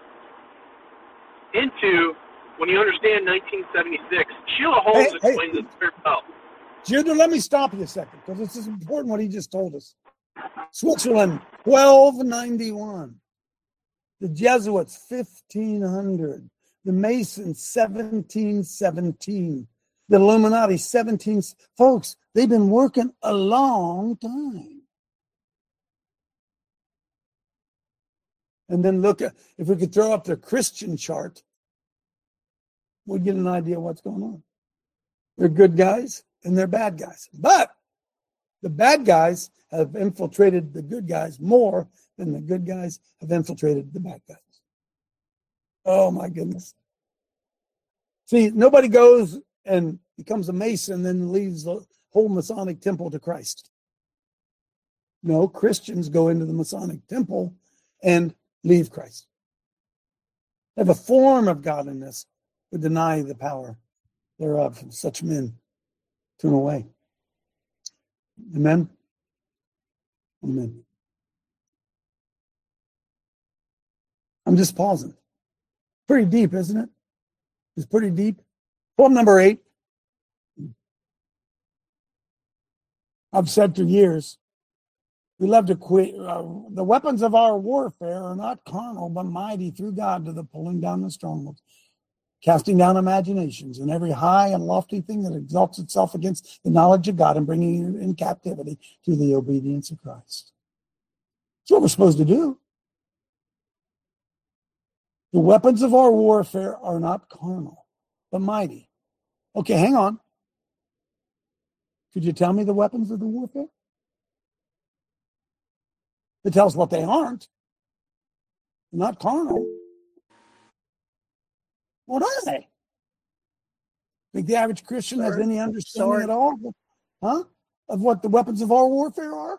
into, when you understand nineteen seventy-six, Sheila Holmes hey, explains hey. this very well. Judah, let me stop you a second, because this is important what he just told us. Switzerland, twelve ninety-one. The Jesuits, fifteen hundred. The Masons, seventeen seventeen. The Illuminati, seventeen. Folks, they've been working a long time. And then look at, if we could throw up the Christian chart, we'd get an idea of what's going on. They're good guys and they're bad guys. But the bad guys have infiltrated the good guys more than the good guys have infiltrated the bad guys. Oh, my goodness. See, nobody goes and becomes a Mason and then leaves the whole Masonic temple to Christ. No, Christians go into the Masonic temple and leave Christ. They have a form of godliness, but deny the power thereof. And such men turn away. Amen? Amen. I'm just pausing. Pretty deep, isn't it? It's pretty deep. Poem number eight. I've said for years, we love to quit. Uh, the weapons of our warfare are not carnal, but mighty through God to the pulling down the strongholds, casting down imaginations and every high and lofty thing that exalts itself against the knowledge of God and bringing it in captivity to the obedience of Christ. That's what we're supposed to do. The weapons of our warfare are not carnal, but mighty. Okay, hang on. Could you tell me the weapons of the warfare? It tells what they aren't. They're not carnal. What are they? Think the average Christian Sword. has any understanding Sword. at all? Huh? Of what the weapons of our warfare are?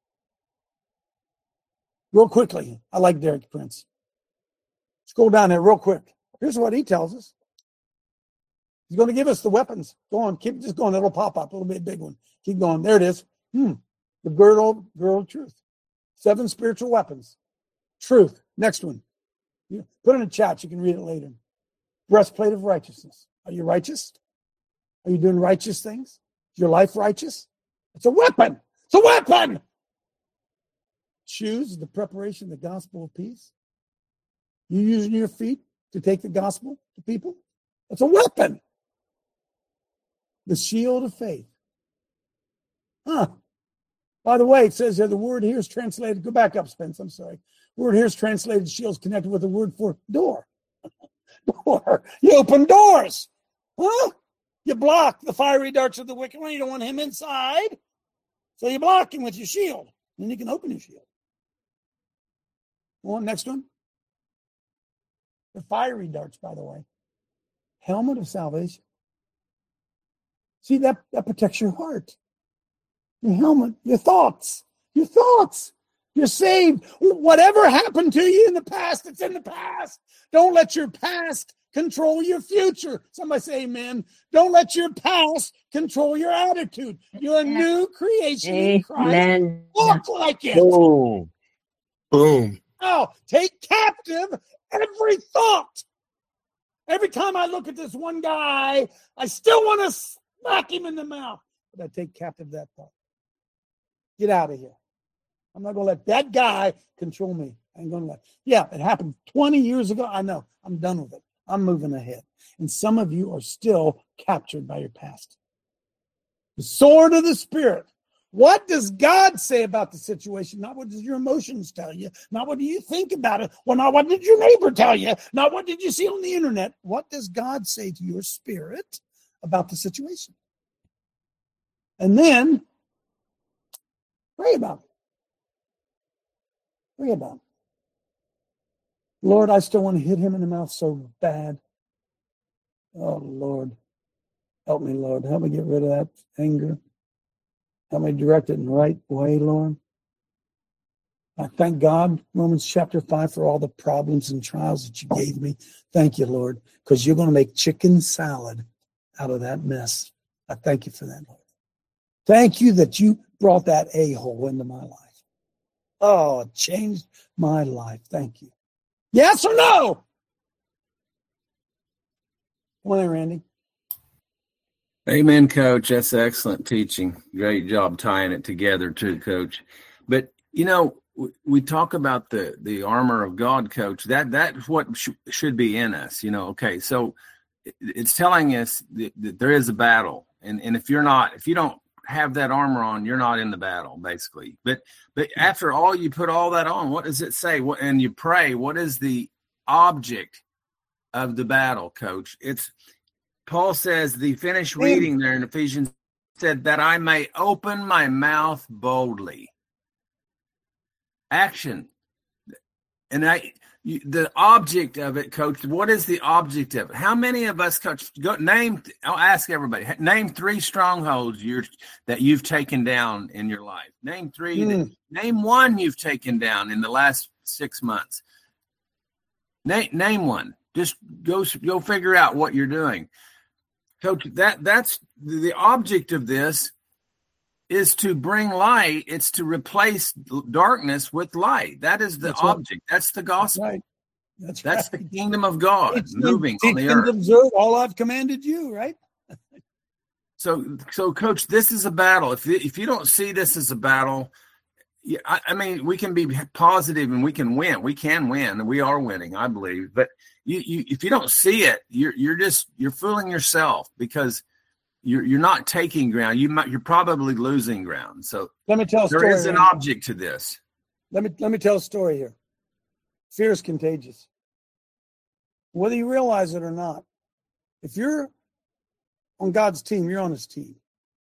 Real quickly, I like Derek Prince. Scroll down there real quick. Here's what he tells us. He's going to give us the weapons. Go on, keep just going. It'll pop up. It'll be a big one. Keep going. There it is. Hmm. The girdle, girdle of truth. Seven spiritual weapons. Truth. Next one. You put it in the chat. You can read it later. Breastplate of righteousness. Are you righteous? Are you doing righteous things? Is your life righteous? It's a weapon. It's a weapon. Shoes, the preparation of the gospel of peace. You using your feet to take the gospel to people? It's a weapon. The shield of faith. Huh. By the way, it says here the word here is translated. Go back up, Spence. I'm sorry. The word here is translated shields connected with the word for door. Door. You open doors. Huh? You block the fiery darts of the wicked one. You don't want him inside. So you block him with your shield. Then you can open your shield. Go on, next one. The fiery darts, by the way. Helmet of salvation. See, that, that protects your heart. Your helmet, your thoughts. Your thoughts. You're saved. Whatever happened to you in the past, it's in the past. Don't let your past control your future. Somebody say amen. Don't let your past control your attitude. You're a new creation in Christ. Amen. Look like it. Boom. Boom. Oh, take captive every thought. Every time I look at this one guy, I still want to smack him in the mouth. But I take captive that thought. Get out of here. I'm not going to let that guy control me. I ain't going to let. Yeah, it happened twenty years ago. I know. I'm done with it. I'm moving ahead. And some of you are still captured by your past. The sword of the Spirit. What does God say about the situation? Not what does your emotions tell you. Not what do you think about it. Well, not what did your neighbor tell you. Not what did you see on the internet. What does God say to your spirit about the situation? And then pray about it. Pray about it. Lord, I still want to hit him in the mouth so bad. Oh, Lord. Help me, Lord. Help me get rid of that anger. Help me direct it in the right way, Lord. I thank God, Romans chapter five, for all the problems and trials that you gave me. Thank you, Lord, because you're going to make chicken salad out of that mess. I thank you for that, Lord. Thank you that you brought that a-hole into my life. Oh, it changed my life. Thank you. Yes or no? Come on in, Randy. Amen, Coach. That's excellent teaching. Great job tying it together too, Coach. But, you know, we talk about the, the armor of God, Coach. That That's what sh- should be in us, you know. Okay, so it's telling us that, that there is a battle. And, and if you're not, if you don't have that armor on, you're not in the battle, basically. But but after all, you put all that on, what does it say? What, and you pray, what is the object of the battle, Coach? It's Paul says, the finished reading there in Ephesians said, that I may open my mouth boldly. Action. And I, you, the object of it, Coach, what is the object of it? How many of us, Coach, go, name, I'll ask everybody, name three strongholds you're, that you've taken down in your life. Name three. Mm. That, name one you've taken down in the last six months. Name, name one. Just go, go figure out what you're doing. Coach, that that's the object of this is to bring light. It's to replace darkness with light. That is the that's object. Right. That's the gospel. That's, right. that's, that's right. the kingdom of God it's moving the, on the earth. Observe all I've commanded you, right? so, so, Coach, this is a battle. If you, if you don't see this as a battle, yeah, I, I mean, we can be positive and we can win. We can win, and we are winning, I believe. But you, you, if you don't see it, you're you're just you're fooling yourself because you're you're not taking ground. You might you're probably losing ground. So let me tell a there story. There is an right? object to this. Let me let me tell a story here. Fear is contagious, whether you realize it or not. If you're on God's team, you're on His team,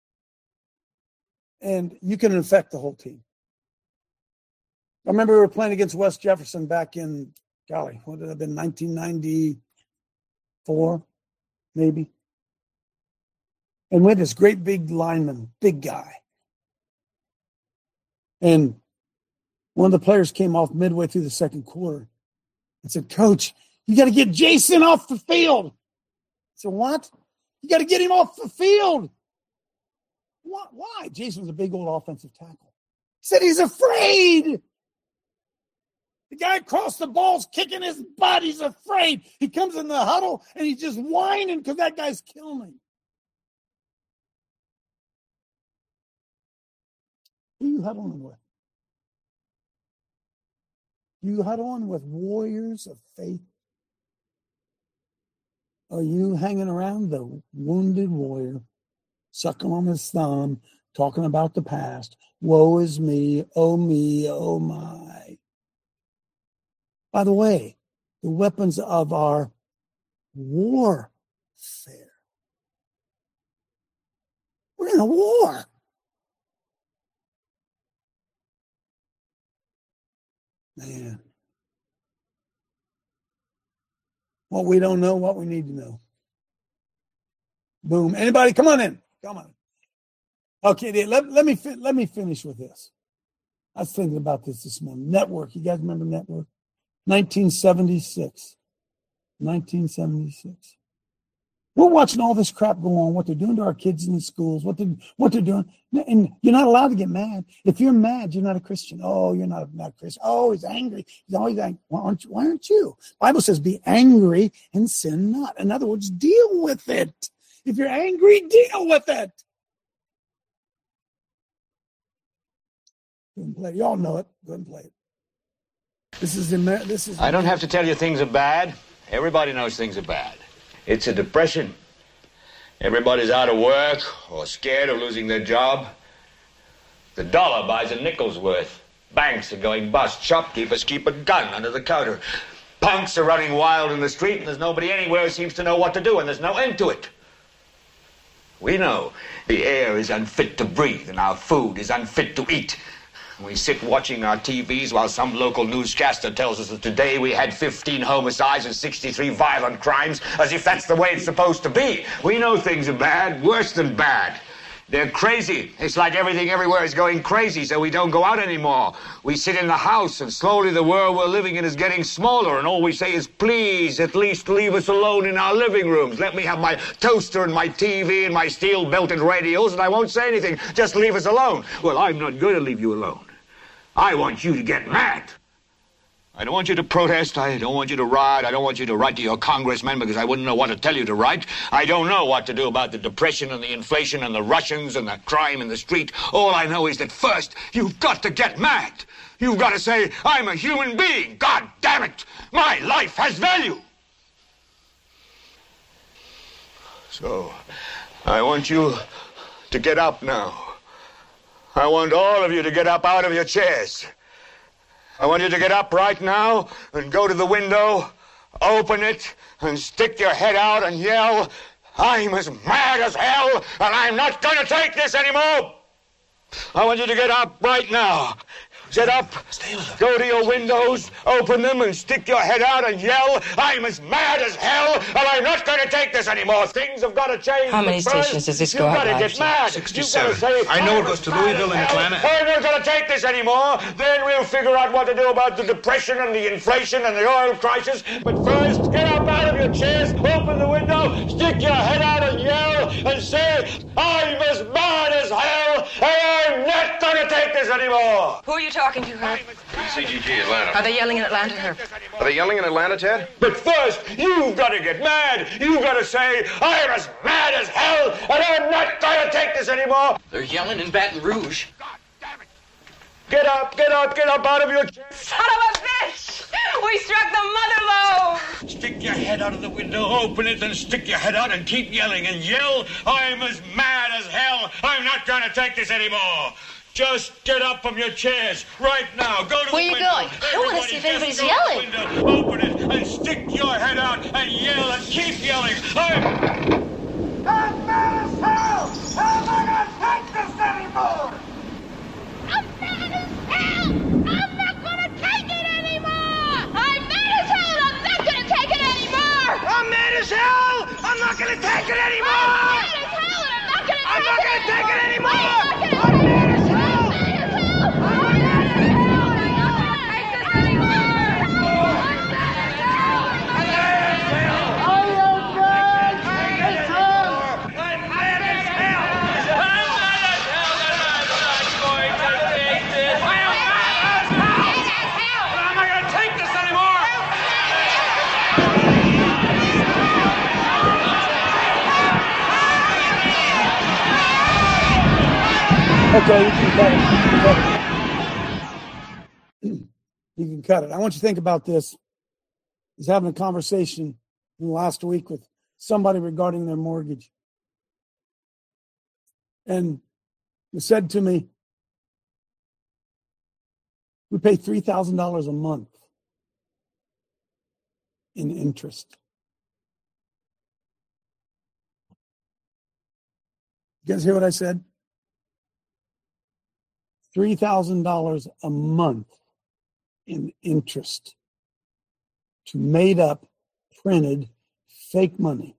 and you can infect the whole team. I remember we were playing against West Jefferson back in, golly, what did it have been, nineteen ninety-four, maybe? And we had this great big lineman, big guy. And one of the players came off midway through the second quarter and said, Coach, you got to get Jason off the field. I said, what? You got to get him off the field. What? Why? Jason was a big old offensive tackle. He said he's afraid. The guy across the ball's kicking his butt. He's afraid. He comes in the huddle, and he's just whining because that guy's killing him. Who are you huddling with? You huddle on with warriors of faith? Are you hanging around the wounded warrior, sucking on his thumb, talking about the past? Woe is me, oh me, oh my. By the way, the weapons of our warfare. We're in a war. Man. What we don't know, what we need to know. Boom. Anybody? Come on in. Come on. Okay, let, let me let me finish with this. I was thinking about this this morning. Network. You guys remember Network? nineteen seventy-six. nineteen seventy-six. We're watching all this crap go on, what they're doing to our kids in the schools, what they're, what they're doing. And you're not allowed to get mad. If you're mad, you're not a Christian. Oh, you're not, not a Christian. Oh, he's angry. He's always angry. Why aren't you? Why aren't you? The Bible says be angry and sin not. In other words, deal with it. If you're angry, deal with it. Go and play it. You all know it. Go and play it. This is Amer- this is. I don't have to tell you things are bad. Everybody knows things are bad. It's a depression. Everybody's out of work or scared of losing their job. The dollar buys a nickel's worth. Banks are going bust. Shopkeepers keep a gun under the counter. Punks are running wild in the street, and there's nobody anywhere who seems to know what to do, and there's no end to it. We know the air is unfit to breathe, and our food is unfit to eat. We sit watching our T Vs while some local newscaster tells us that today we had fifteen homicides and sixty-three violent crimes, as if that's the way it's supposed to be. We know things are bad, worse than bad. They're crazy. It's like everything everywhere is going crazy, so we don't go out anymore. We sit in the house, and slowly the world we're living in is getting smaller, and all we say is, please, at least leave us alone in our living rooms. Let me have my toaster and my T V and my steel-belted radios, and I won't say anything. Just leave us alone. Well, I'm not going to leave you alone. I want you to get mad. I don't want you to protest. I don't want you to riot. I don't want you to write to your congressman because I wouldn't know what to tell you to write. I don't know what to do about the depression and the inflation and the Russians and the crime in the street. All I know is that first, you've got to get mad. You've got to say, I'm a human being. God damn it. My life has value. So, I want you to get up now. I want all of you to get up out of your chairs. I want you to get up right now and go to the window, open it, and stick your head out and yell, I'm as mad as hell, and I'm not going to take this anymore. I want you to get up right now. Get up, go to your windows, open them, and stick your head out and yell, I'm as mad as hell, and I'm not going to take this anymore. Things have got to change. How many stations does this go out? You've got to get mad. sixty-seven. Say, I know it goes to Louisville and Atlanta. I'm not going to take this anymore. Then we'll figure out what to do about the depression and the inflation and the oil crisis. But first, get up out of your chairs, open the window, stick your head out and yell, and say, I'm as mad as hell, and I'm not going to take this anymore. Who are you talking to, Herb? C G G, Atlanta. Are they yelling in Atlanta, Herb? Are they yelling in Atlanta, Ted? But first, you've got to get mad. You've got to say, I'm as mad as hell, and I'm not going to take this anymore. They're yelling in Baton Rouge. God damn it. Get up, get up, get up out of your chair. Son of a bitch! We struck the mother load! Stick your head out of the window, open it, and stick your head out and keep yelling and yell, I'm as mad as hell. I'm not going to take this anymore. Just get up from your chairs right now. Go to Where the you window. going? I want to see if anybody's go yelling. To the window, open it and stick your head out and yell and keep yelling. I'm... I'm mad as hell! I'm not going to take this anymore! I'm mad as hell! I'm not gonna take it anymore! I'm mad as hell! I'm not gonna take it anymore! I'm mad as hell! I'm not going to take it anymore! I'm mad as hell and I'm not gonna I'm take not it going to take it anymore! anymore! I'm not gonna I'm take mad as it. hell! I'm mad as hell! I'm mad as hell! I'm not gonna take this anymore! I'm mad as hell! I'm mad as hell! I am mad as hell! I'm mad as hell! I'm mad as hell and I'm not going to take this! I am mad as hell! And I'm not going to take this anymore! Okay, you can cut it. You can cut it. You can cut it. I want you to think about this. I was having a conversation last week with somebody regarding their mortgage. And he said to me, we pay three thousand dollars a month in interest. You guys hear what I said? three thousand dollars a month in interest to made up, printed, fake money.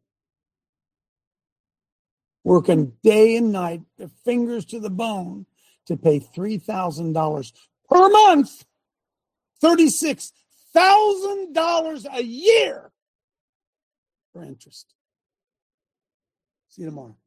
Working day and night, their fingers to the bone, to pay three thousand dollars per month, thirty-six thousand dollars a year for interest. See you tomorrow.